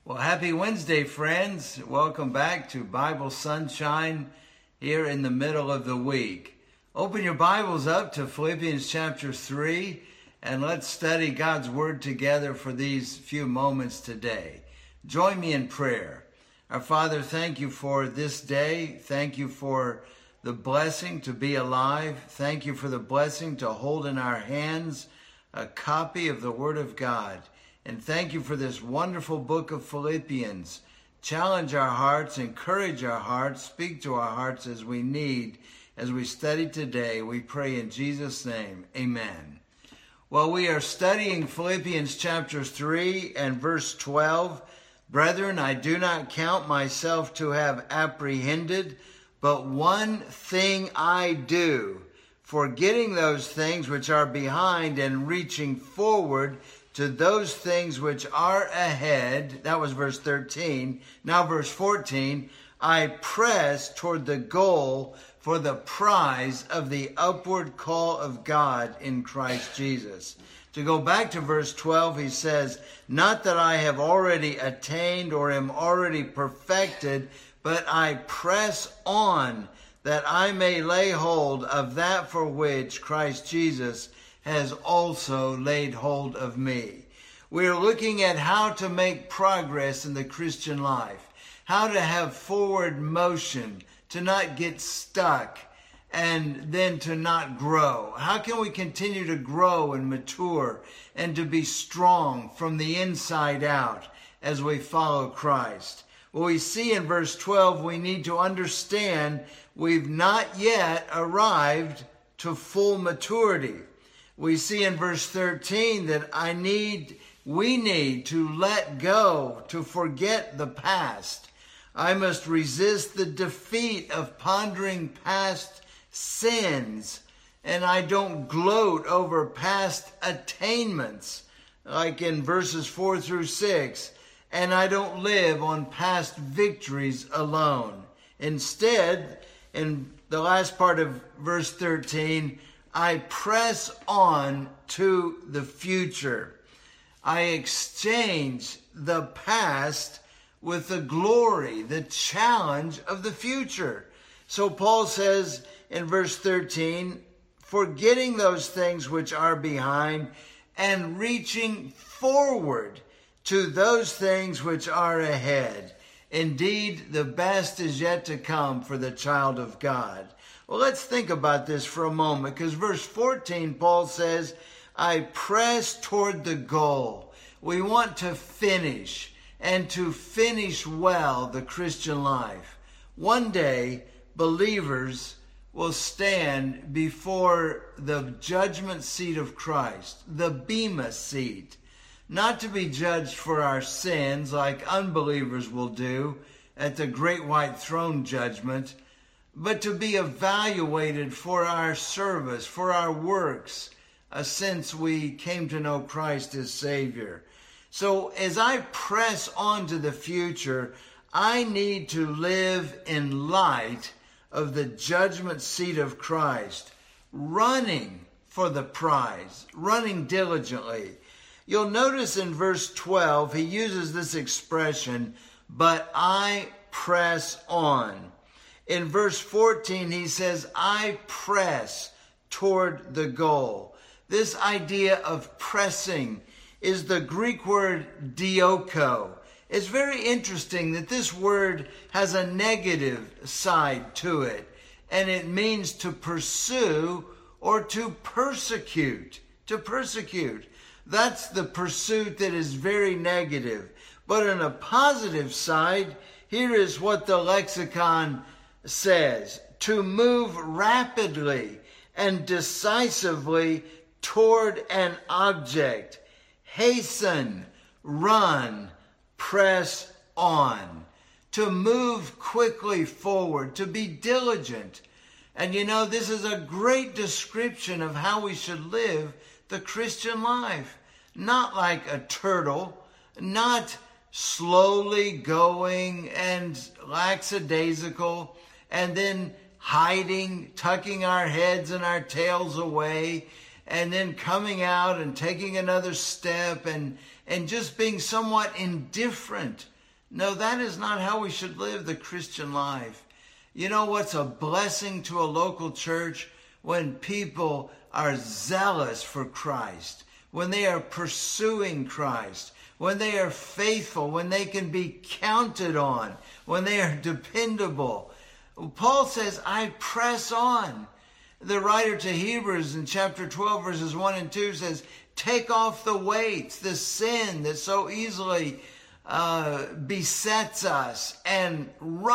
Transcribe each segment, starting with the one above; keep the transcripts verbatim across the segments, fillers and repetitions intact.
Well, happy Wednesday, friends. Welcome back to Bible Sunshine here in the middle of the week. Open your Bibles up to Philippians chapter three, and let's study God's Word together for these few moments today. Join me in prayer. Our Father, thank you for this day. Thank you for the blessing to be alive. Thank you for the blessing to hold in our hands a copy of the Word of God. And thank you for this wonderful book of Philippians. Challenge our hearts, encourage our hearts, speak to our hearts as we need, as we study today. We pray in Jesus' name, amen. Well, we are studying Philippians chapter three and verse twelve. Brethren, I do not count myself to have apprehended, but one thing I do, forgetting those things which are behind and reaching forward to those things which are ahead. That was verse thirteen. Now verse fourteen. I press toward the goal for the prize of the upward call of God in Christ Jesus. To go back to verse twelve, he says, not that I have already attained or am already perfected, but I press on that I may lay hold of that for which Christ Jesus has also laid hold of me. We're looking at how to make progress in the Christian life, how to have forward motion, to not get stuck, and then to not grow. How can we continue to grow and mature and to be strong from the inside out as we follow Christ? Well, we see in verse twelve, we need to understand we've not yet arrived to full maturity. We see in verse thirteen that I need, we need to let go, to forget the past. I must resist the defeat of pondering past sins, and I don't gloat over past attainments, like in verses four through six, and I don't live on past victories alone. Instead, in the last part of verse thirteen, I press on to the future. I exchange the past with the glory, the challenge of the future. So Paul says in verse thirteen, forgetting those things which are behind and reaching forward to those things which are ahead. Indeed, the best is yet to come for the child of God. Well, let's think about this for a moment, because verse fourteen, Paul says, I press toward the goal. We want to finish, and to finish well the Christian life. One day, believers will stand before the judgment seat of Christ, the Bema seat, not to be judged for our sins like unbelievers will do at the great white throne judgment, but to be evaluated for our service, for our works, uh, since we came to know Christ as Savior. So as I press on to the future, I need to live in light of the judgment seat of Christ, running for the prize, running diligently. You'll notice in verse twelve, he uses this expression, but I press on. In verse fourteen, he says, I press toward the goal. This idea of pressing is the Greek word dioko. It's very interesting that this word has a negative side to it, and it means to pursue or to persecute, to persecute. That's the pursuit that is very negative. But on a positive side, here is what the lexicon says: to move rapidly and decisively toward an object, hasten, run, press on, to move quickly forward, to be diligent. And you know, this is a great description of how we should live the Christian life. Not like a turtle, not slowly going and lackadaisical, and then hiding, tucking our heads and our tails away, and then coming out and taking another step and, and just being somewhat indifferent No, that is not how we should live the Christian life. You know what's a blessing to a local church? When people are zealous for Christ, when they are pursuing Christ, when they are faithful, when they can be counted on, when they are dependable. Paul says, I press on. The writer to Hebrews in chapter twelve, verses one and two says, take off the weights, the sin that so easily uh, besets us, and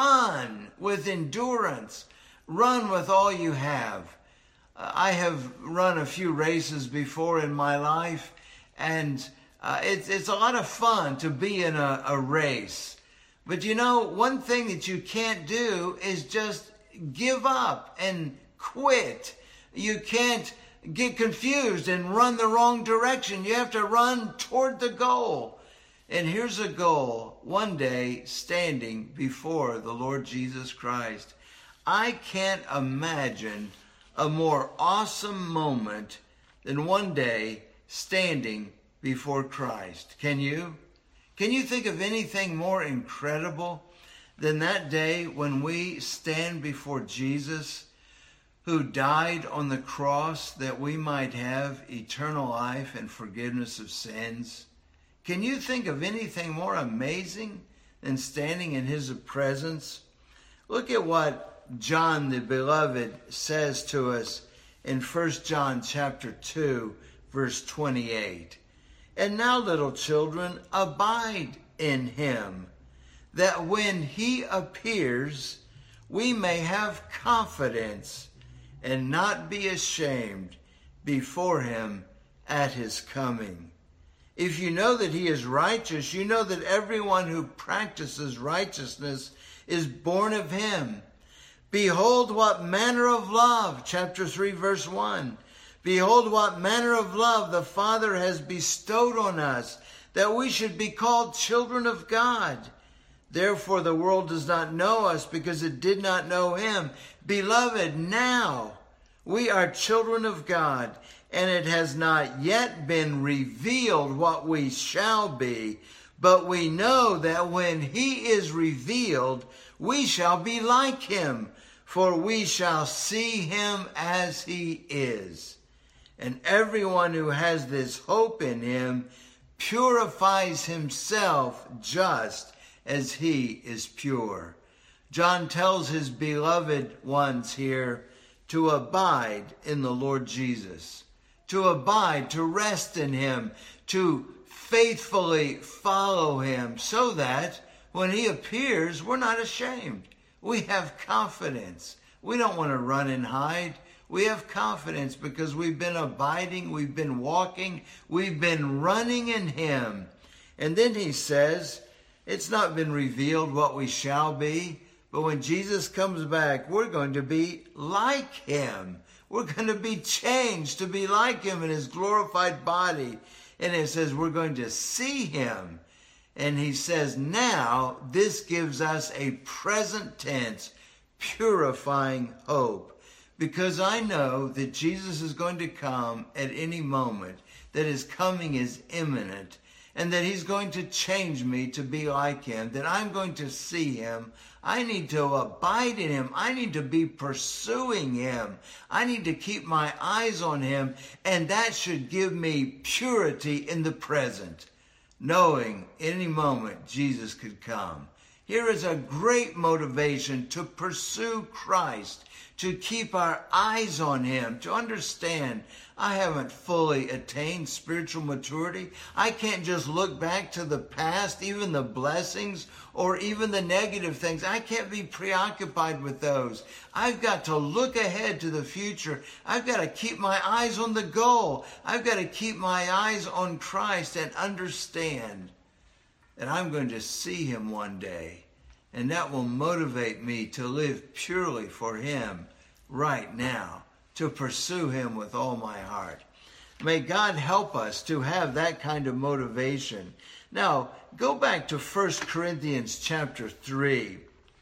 run with endurance. Run with all you have. Uh, I have run a few races before in my life, and uh, it's, it's a lot of fun to be in a, a race. But you know, one thing that you can't do is just give up and quit. You can't get confused and run the wrong direction. You have to run toward the goal. And here's a goal, one day standing before the Lord Jesus Christ. I can't imagine a more awesome moment than one day standing before Christ. Can you? Can you think of anything more incredible than that day when we stand before Jesus, who died on the cross that we might have eternal life and forgiveness of sins? Can you think of anything more amazing than standing in his presence? Look at what John the Beloved says to us in First John chapter two, verse twenty-eight. And now, little children, abide in him, that when he appears, we may have confidence and not be ashamed before him at his coming. If you know that he is righteous, you know that everyone who practices righteousness is born of him. Behold what manner of love, chapter three, verse one. Behold what manner of love the Father has bestowed on us, that we should be called children of God. Therefore the world does not know us, because it did not know him. Beloved, now we are children of God, and it has not yet been revealed what we shall be. But we know that when he is revealed, we shall be like him, for we shall see him as he is. And everyone who has this hope in him purifies himself just as he is pure. John tells his beloved ones here to abide in the Lord Jesus, to abide, to rest in him, to faithfully follow him, so that when he appears, we're not ashamed. We have confidence. We don't want to run and hide. We have confidence because we've been abiding, we've been walking, we've been running in him. And then he says, it's not been revealed what we shall be, but when Jesus comes back, we're going to be like him. We're going to be changed to be like him in his glorified body. And it says we're going to see him. And he says, now this gives us a present tense, purifying hope. Because I know that Jesus is going to come at any moment, that his coming is imminent, and that he's going to change me to be like him, that I'm going to see him. I need to abide in him. I need to be pursuing him. I need to keep my eyes on him, and that should give me purity in the present, knowing any moment Jesus could come. Here is a great motivation to pursue Christ, to keep our eyes on him, to understand I haven't fully attained spiritual maturity. I can't just look back to the past, even the blessings or even the negative things. I can't be preoccupied with those. I've got to look ahead to the future. I've got to keep my eyes on the goal. I've got to keep my eyes on Christ and understand that I'm going to see him one day. And that will motivate me to live purely for him right now, to pursue him with all my heart. May God help us to have that kind of motivation. Now, go back to First Corinthians chapter three.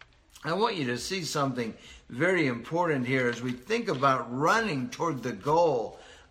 I want you to see something very important here as we think about running toward the goal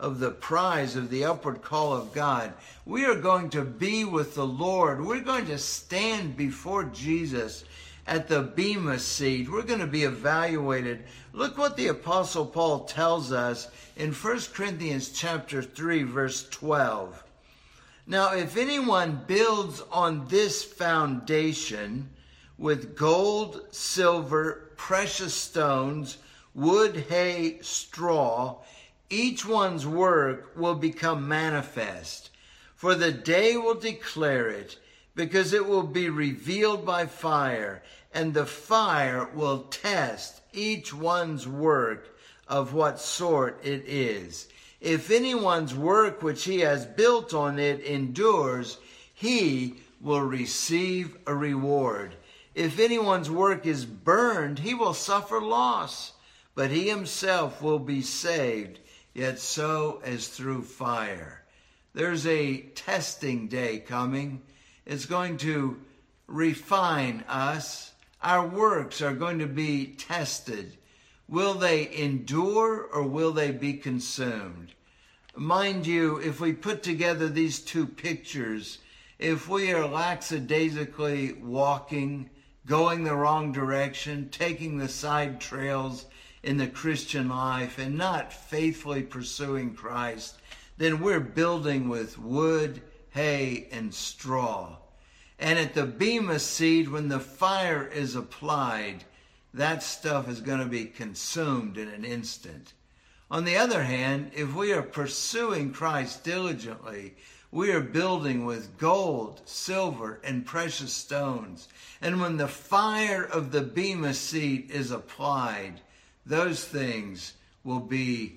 of the prize of the upward call of God. We are going to be with the Lord. We're going to stand before Jesus at the Bema seat. We're going to be evaluated. Look what the Apostle Paul tells us in First Corinthians chapter three, verse twelve. Now, if anyone builds on this foundation with gold, silver, precious stones, wood, hay, straw, each one's work will become manifest, for the day will declare it, because it will be revealed by fire, and the fire will test each one's work of what sort it is. If anyone's work which he has built on it endures, he will receive a reward. If anyone's work is burned, he will suffer loss, but he himself will be saved, yet so as through fire. There's a testing day coming. It's going to refine us. Our works are going to be tested. Will they endure or will they be consumed? Mind you, if we put together these two pictures, if we are lackadaisically walking, going the wrong direction, taking the side trails in the Christian life and not faithfully pursuing Christ, then we're building with wood, hay, and straw. And at the Bema seat, when the fire is applied, that stuff is going to be consumed in an instant. On the other hand, if we are pursuing Christ diligently, we are building with gold, silver, and precious stones. And when the fire of the Bema seat is applied, those things will be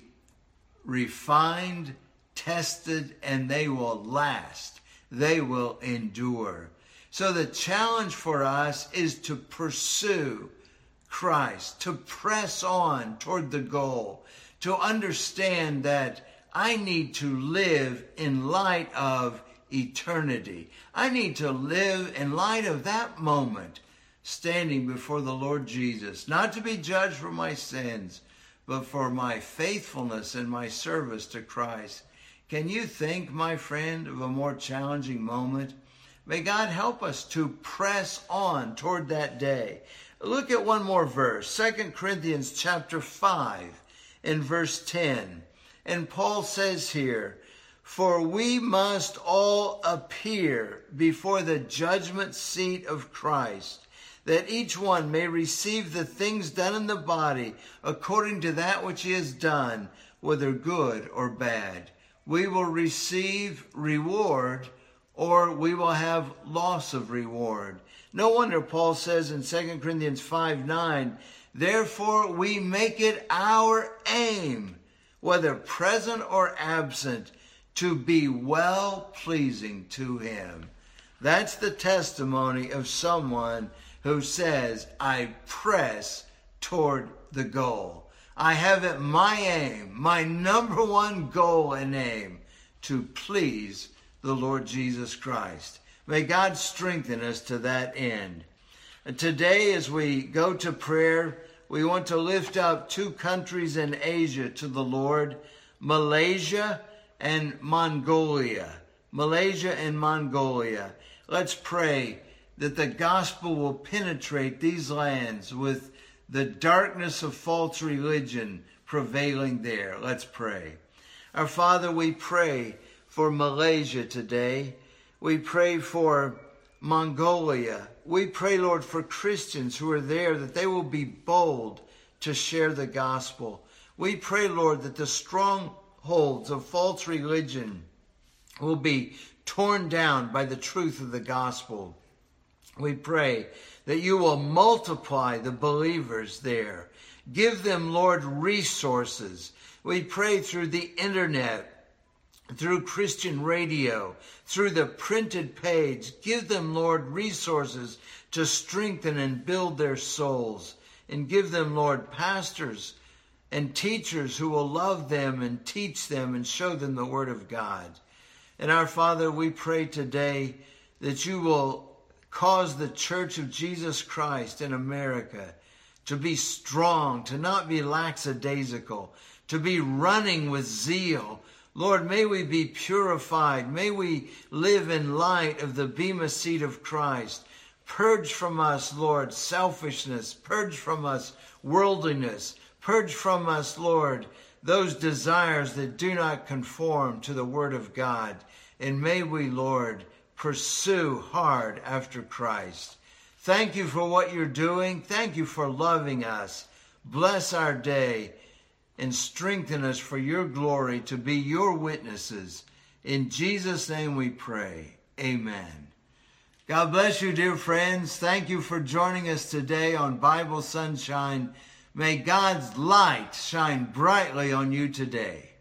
refined, tested, and they will last. They will endure. So the challenge for us is to pursue Christ, to press on toward the goal, to understand that I need to live in light of eternity. I need to live in light of that moment, standing before the Lord Jesus, not to be judged for my sins, but for my faithfulness and my service to Christ. Can you think, my friend, of a more challenging moment? May God help us to press on toward that day. Look at one more verse, Second Corinthians chapter five and verse ten. And Paul says here, for we must all appear before the judgment seat of Christ, that each one may receive the things done in the body according to that which he has done, whether good or bad. We will receive reward, or we will have loss of reward. No wonder Paul says in Second Corinthians five nine, therefore we make it our aim, whether present or absent, to be well-pleasing to him. That's the testimony of someone who says, I press toward the goal. I have it my aim, my number one goal and aim, to please the Lord Jesus Christ. May God strengthen us to that end. And today, as we go to prayer, we want to lift up two countries in Asia to the Lord, Malaysia and Mongolia. Malaysia and Mongolia. Let's pray that the gospel will penetrate these lands with the darkness of false religion prevailing there. Let's pray. Our Father, we pray for Malaysia today. We pray for Mongolia. We pray, Lord, for Christians who are there, that they will be bold to share the gospel. We pray, Lord, that the strongholds of false religion will be torn down by the truth of the gospel. We pray that you will multiply the believers there. Give them, Lord, resources. We pray through the internet, through Christian radio, through the printed page. Give them, Lord, resources to strengthen and build their souls. And give them, Lord, pastors and teachers who will love them and teach them and show them the word of God. And our Father, we pray today that you will cause the Church of Jesus Christ in America to be strong, to not be lackadaisical, to be running with zeal Lord, may we be purified. May we live in light of the bema seat of Christ. Purge from us, Lord, selfishness. Purge from us worldliness. Purge from us, Lord, those desires that do not conform to the Word of God. And may we, Lord, pursue hard after Christ. Thank you for what you're doing. Thank you for loving us. Bless our day and strengthen us for your glory to be your witnesses. In Jesus' name we pray. Amen. God bless you, dear friends. Thank you for joining us today on Bible Sunshine. May God's light shine brightly on you today.